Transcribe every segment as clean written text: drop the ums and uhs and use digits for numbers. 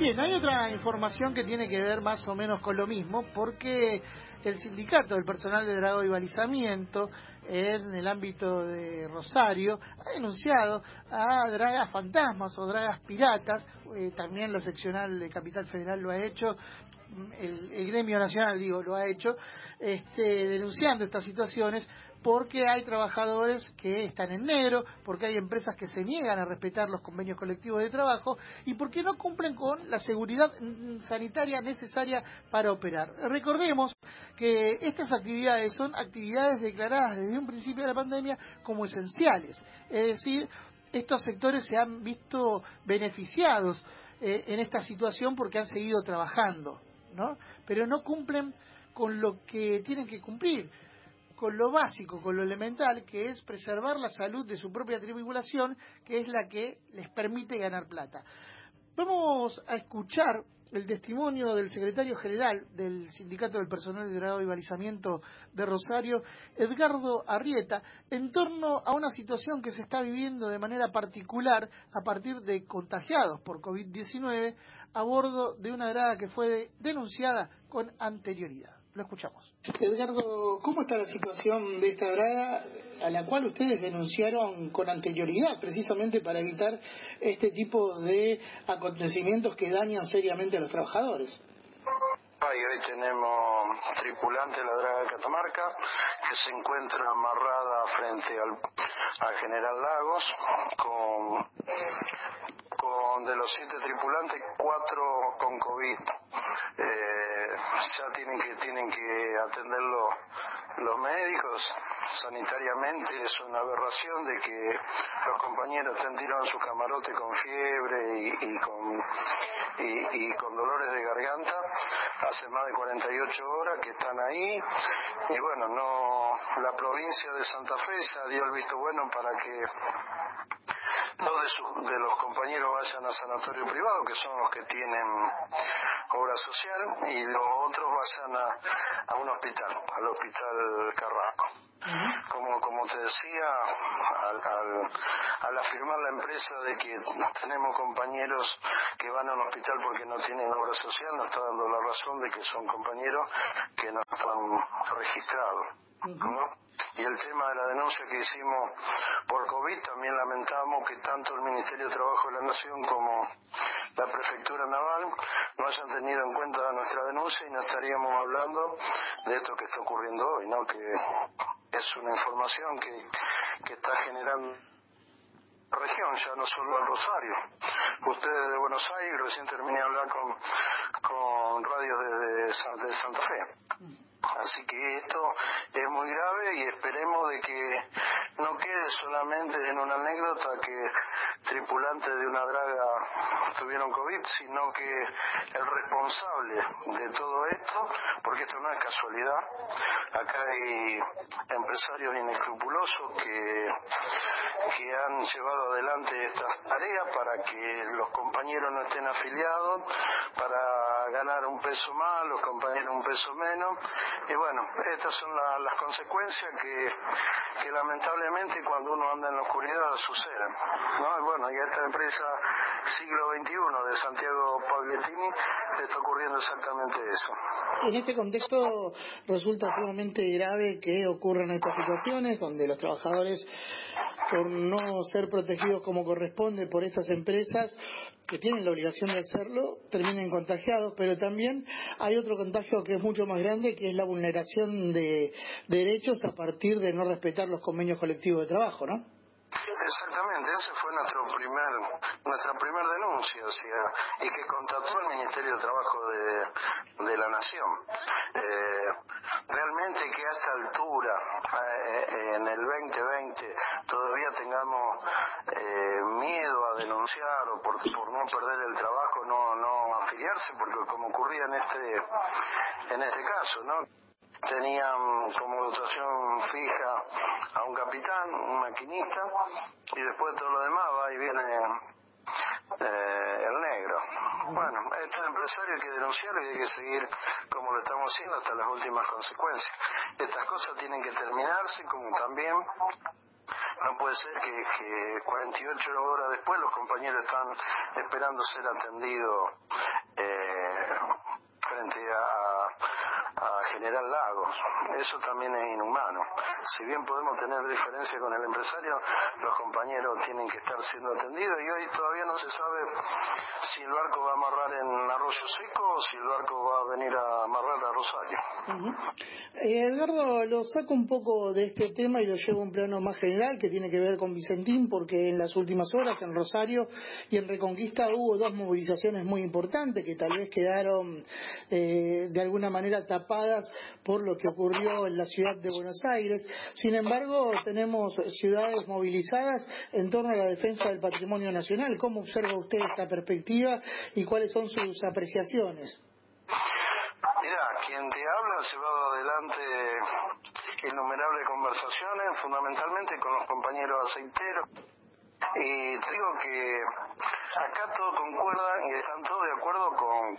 Bien, hay otra información que tiene que ver más o menos con lo mismo, porque el sindicato del personal de dragado y balizamiento en el ámbito de Rosario ha denunciado a dragas fantasmas o dragas piratas, también la seccional de Capital Federal lo ha hecho, el gremio nacional, lo ha hecho, denunciando estas situaciones, porque hay trabajadores que están en negro, porque hay empresas que se niegan a respetar los convenios colectivos de trabajo y porque no cumplen con la seguridad sanitaria necesaria para operar. Recordemos que estas actividades son actividades declaradas desde un principio de la pandemia como esenciales, es decir, estos sectores se han visto beneficiados en esta situación porque han seguido trabajando, ¿no? Pero no cumplen con lo que tienen que cumplir, con lo básico, con lo elemental, que es preservar la salud de su propia tripulación, que es la que les permite ganar plata. Vamos a escuchar el testimonio del secretario general del Sindicato del Personal de Dragado y Balizamiento de Rosario, Edgardo Arrieta, en torno a una situación que se está viviendo de manera particular a partir de contagiados por COVID-19 a bordo de una draga que fue denunciada con anterioridad. Lo escuchamos. Edgardo, ¿cómo está la situación de esta draga a la cual ustedes denunciaron con anterioridad, precisamente para evitar este tipo de acontecimientos que dañan seriamente a los trabajadores? Hoy tenemos tripulante de la draga de Catamarca que se encuentra amarrada frente al General Lagos con de los 7 tripulantes 4 con COVID. Ya tienen que atenderlo los médicos. Sanitariamente es una aberración de que los compañeros estén tirados en su camarote con fiebre y con dolores de garganta. Hace más de 48 horas que están ahí y bueno, la provincia de Santa Fe ya dio el visto bueno para que dos de los compañeros vayan a sanatorio privado, que son los que tienen obra social, y los otros vayan a un hospital, al hospital Carrasco. Como te decía, al afirmar la empresa de que tenemos compañeros que van a un hospital porque no tienen obra social, nos está dando la razón de que son compañeros que no están registrados, ¿no? Y el tema de la denuncia que hicimos por COVID, también lamentamos que tanto el Ministerio de Trabajo de la Nación como la Prefectura Naval no hayan tenido en cuenta nuestra denuncia y no estaríamos hablando de esto que está ocurriendo hoy, ¿no? Que es una información que está generando región, ya no solo en Rosario. Ustedes de Buenos Aires, recién terminé de hablar con radios de Santa Fe. Así que esto es muy grave y esperemos de que no quede solamente en una anécdota que tripulantes de una draga tuvieron COVID, sino que el responsable de todo esto, porque esto no es casualidad, acá hay empresarios inescrupulosos que han llevado adelante estas tareas para que los compañeros no estén afiliados, para ganar un peso más, los compañeros un peso menos. Y bueno, estas son las consecuencias que lamentablemente cuando uno anda en la oscuridad suceden, ¿no? Y bueno, y a esta empresa siglo XXI de Santiago Paglietini le está ocurriendo exactamente eso. En este contexto resulta sumamente grave que ocurran estas situaciones donde los trabajadores, por no ser protegidos como corresponde por estas empresas que tienen la obligación de hacerlo, terminen contagiados, pero también hay otro contagio que es mucho más grande, que es la vulneración de derechos a partir de no respetar los convenios colectivos de trabajo, ¿no? Exactamente, esa fue nuestra primer denuncia, o sea, y que constató el Ministerio de Trabajo de la Nación. Realmente que a esta altura, en el 2020, todavía tengamos miedo a denunciar o por no perder el trabajo, no afiliarse, porque como ocurría en este caso, ¿no? Tenían como dotación fija a un capitán, un maquinista, y después todo lo demás va y viene el negro. Bueno, estos empresarios hay que denunciarlo y hay que seguir como lo estamos haciendo hasta las últimas consecuencias. Estas cosas tienen que terminarse, como también No puede ser que 48 horas después los compañeros están esperando ser atendidos frente a General Lagos. Eso también es inhumano. Si bien podemos tener diferencia con el empresario, los compañeros tienen que estar siendo atendidos, y hoy todavía no se sabe si el barco va a amarrar en Arroyo Seco o si el barco va a venir a amarrar a Rosario. Edgardo, lo saco un poco de este tema y lo llevo a un plano más general que tiene que ver con Vicentín, porque en las últimas horas en Rosario y en Reconquista hubo dos movilizaciones muy importantes que tal vez quedaron de alguna manera tapadas por lo que ocurrió en la ciudad de Buenos Aires. Sin embargo, tenemos ciudades movilizadas en torno a la defensa del patrimonio nacional. ¿Cómo observa usted esta perspectiva y cuáles son sus apreciaciones? Mira, quien te habla ha llevado adelante innumerables conversaciones, fundamentalmente con los compañeros aceiteros. Y te digo que acá todos concuerdan y están todos de acuerdo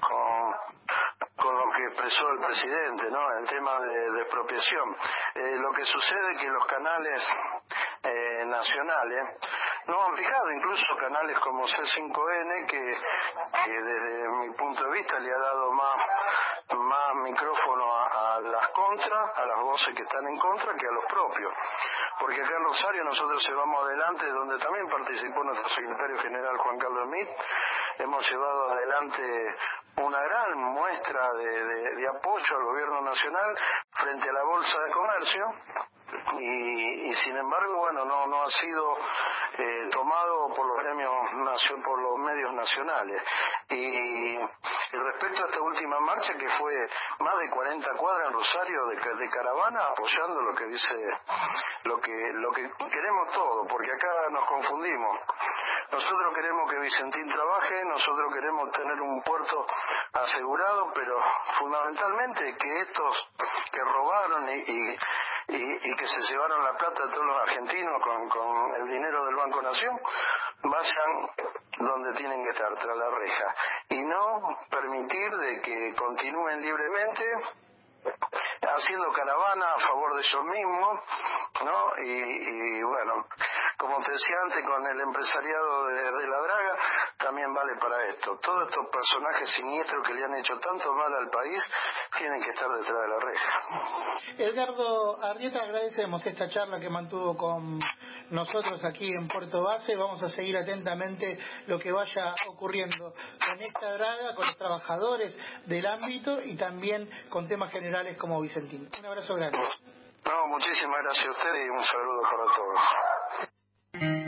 con lo que expresó el presidente, ¿no? El tema de expropiación. Lo que sucede es que los canales nacionales no han fijado, incluso canales como C5N, que desde mi punto de vista le ha dado más micrófono a las contras, a las voces que están en contra, que a los propios. Porque acá en Rosario nosotros llevamos adelante, donde también participó nuestro secretario general Juan Carlos Smith, hemos llevado adelante una gran muestra de apoyo al gobierno nacional frente a la Bolsa de Comercio, y sin embargo, bueno, no ha sido tomado por los gremios, por los medios nacionales. Y respecto a esta última marcha, que fue más de 40 cuadras en Rosario de caravana, apoyando lo que dice, lo que queremos todos, porque acá nos confundimos. Nosotros queremos que Vicentín trabaje, nosotros queremos tener un puerto asegurado, pero fundamentalmente que estos que robaron y que se llevaron la plata de todos los argentinos con el dinero del Banco Nación, vayan donde tienen que estar, tras la reja, y no permitir de que continúen libremente haciendo caravana a favor de ellos mismos, ¿no? Y bueno, como te decía antes, con el empresariado de la draga, también vale para esto. Todos estos personajes siniestros que le han hecho tanto mal al país tienen que estar detrás de la reja. Edgardo Arrieta, agradecemos esta charla que mantuvo con nosotros aquí en Puerto Base. Vamos a seguir atentamente lo que vaya ocurriendo con esta draga, con los trabajadores del ámbito y también con temas generales como Vicentín. Un abrazo grande. No, muchísimas gracias a ustedes y un saludo para todos.